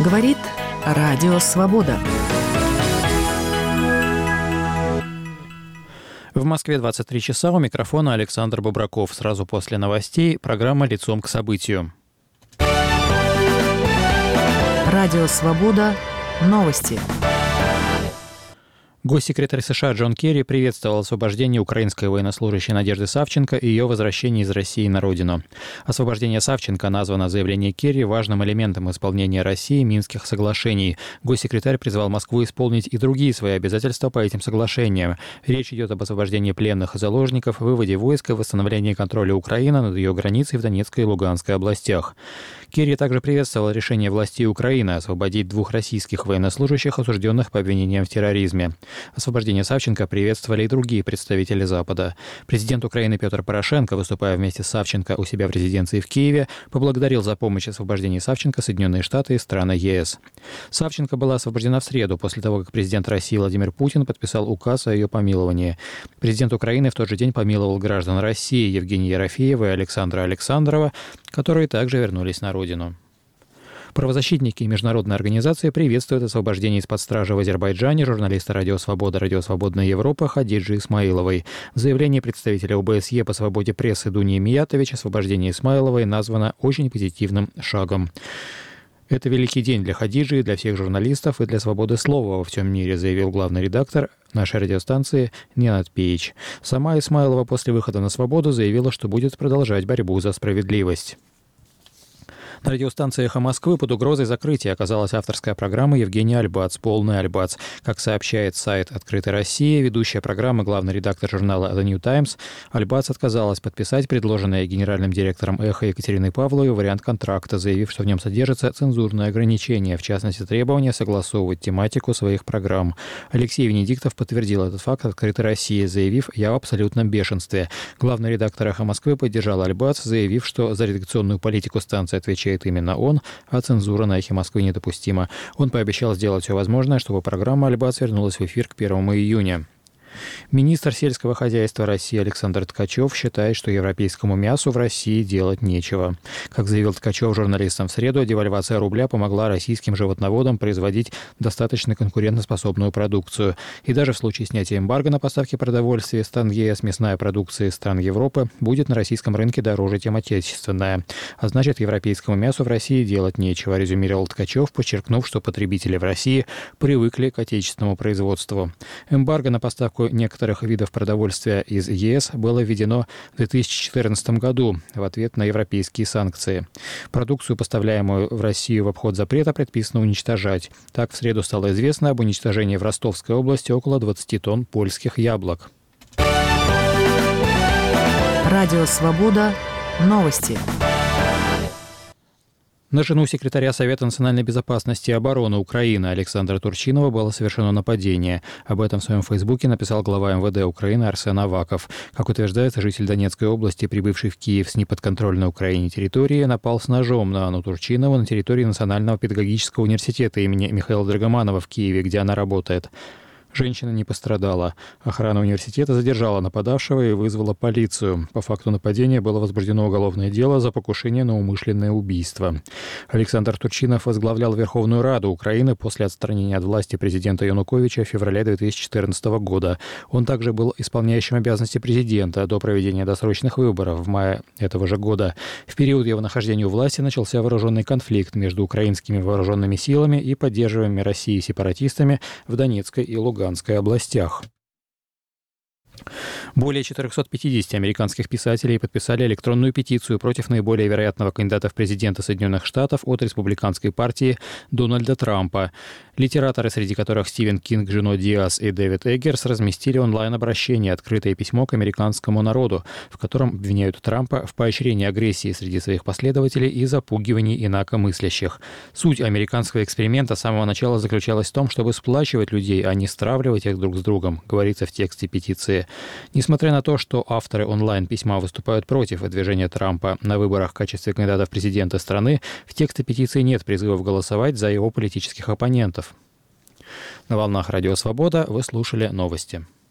Говорит Радио Свобода. В Москве 23 часа, у микрофона Александр Бобраков. Сразу после новостей программа «Лицом к событию». Радио Свобода. Новости. Госсекретарь США Джон Керри приветствовал освобождение украинской военнослужащей Надежды Савченко и ее возвращение из России на родину. Освобождение Савченко названо заявление Керри важным элементом исполнения России Минских соглашений. Госсекретарь призвал Москву исполнить и другие свои обязательства по этим соглашениям. Речь идет об освобождении пленных и заложников, выводе войск и восстановлении контроля Украины над ее границей в Донецкой и Луганской областях. Керри также приветствовал решение властей Украины освободить 2 российских военнослужащих, осужденных по обвинениям в терроризме. Освобождение Савченко приветствовали и другие представители Запада. Президент Украины Петр Порошенко, выступая вместе с Савченко у себя в резиденции в Киеве, поблагодарил за помощь в освобождении Савченко Соединенные Штаты и страны ЕС. Савченко была освобождена в среду после того, как президент России Владимир Путин подписал указ о ее помиловании. Президент Украины в тот же день помиловал граждан России Евгения Ерофеева и Александра Александрова, которые также вернулись на родину. Правозащитники и международные организации приветствуют освобождение из-под стражи в Азербайджане журналиста «Радио Свобода», «Радио Свободная Европа» Хадиджи Исмаиловой. В заявлении представителя ОБСЕ по свободе прессы Дуни Миятович освобождение Исмаиловой названо очень позитивным шагом. «Это великий день для Хадиджи, для всех журналистов и для свободы слова во всем мире», заявил главный редактор нашей радиостанции Ненад Пеич. Сама Исмаилова после выхода на свободу заявила, что будет продолжать борьбу за справедливость. На радиостанции «Эхо Москвы» под угрозой закрытия оказалась авторская программа Евгения Альбац «Полный Альбац». Как сообщает сайт «Открытой России», ведущая программы, главный редактор журнала «The New Times», Альбац отказалась подписать предложенный генеральным директором «Эхо» Екатериной Павловой вариант контракта, заявив, что в нем содержатся цензурные ограничения, в частности, требование согласовывать тематику своих программ. Алексей Венедиктов подтвердил этот факт «Открытой России», заявив: «Я в абсолютном бешенстве». Главный редактор «Эхо Москвы» поддержал Альбац, заявив, что за редакционную политику станции отвечает именно он, а цензура на «Эхе Москвы» недопустима. Он пообещал сделать все возможное, чтобы программа «Альбац» вернулась в эфир к 1 июня. Министр сельского хозяйства России Александр Ткачев считает, что европейскому мясу в России делать нечего. Как заявил Ткачев журналистам в среду, девальвация рубля помогла российским животноводам производить достаточно конкурентоспособную продукцию. И даже в случае снятия эмбарго на поставки продовольствия из стран ЕС мясная продукция из стран Европы будет на российском рынке дороже, чем отечественная. А значит, европейскому мясу в России делать нечего, резюмировал Ткачев, подчеркнув, что потребители в России привыкли к отечественному производству. Эмбарго на поставку некоторых видов продовольствия из ЕС было введено в 2014 году в ответ на европейские санкции. Продукцию, поставляемую в Россию в обход запрета, предписано уничтожать. Так, в среду стало известно об уничтожении в Ростовской области около 20 тонн польских яблок. Радио Свобода. Новости. На жену секретаря Совета национальной безопасности и обороны Украины Александра Турчинова было совершено нападение. Об этом в своем фейсбуке написал глава МВД Украины Арсен Аваков. Как утверждается, житель Донецкой области, прибывший в Киев с неподконтрольной Украине территории, напал с ножом на Анну Турчинову на территории Национального педагогического университета имени Михаила Драгоманова в Киеве, где она работает. Женщина не пострадала. Охрана университета задержала нападавшего и вызвала полицию. По факту нападения было возбуждено уголовное дело за покушение на умышленное убийство. Александр Турчинов возглавлял Верховную Раду Украины после отстранения от власти президента Януковича в феврале 2014 года. Он также был исполняющим обязанности президента до проведения досрочных выборов в мае этого же года. В период его нахождения у власти начался вооруженный конфликт между украинскими вооруженными силами и поддерживаемыми Россией сепаратистами в Донецкой и Луганской областях. Более 450 американских писателей подписали электронную петицию против наиболее вероятного кандидата в президенты Соединенных Штатов от республиканской партии Дональда Трампа. Литераторы, среди которых Стивен Кинг, Джино Диас и Дэвид Эггерс, разместили онлайн-обращение «Открытое письмо к американскому народу», в котором обвиняют Трампа в поощрении агрессии среди своих последователей и запугивании инакомыслящих. Суть американского эксперимента с самого начала заключалась в том, чтобы сплачивать людей, а не стравливать их друг с другом, говорится в тексте петиции. Несмотря на то, что авторы онлайн-письма выступают против выдвижения Трампа на выборах в качестве кандидата в президенты страны, в тексте петиции нет призывов голосовать за его политических оппонентов. На волнах Радио Свобода вы слушали новости.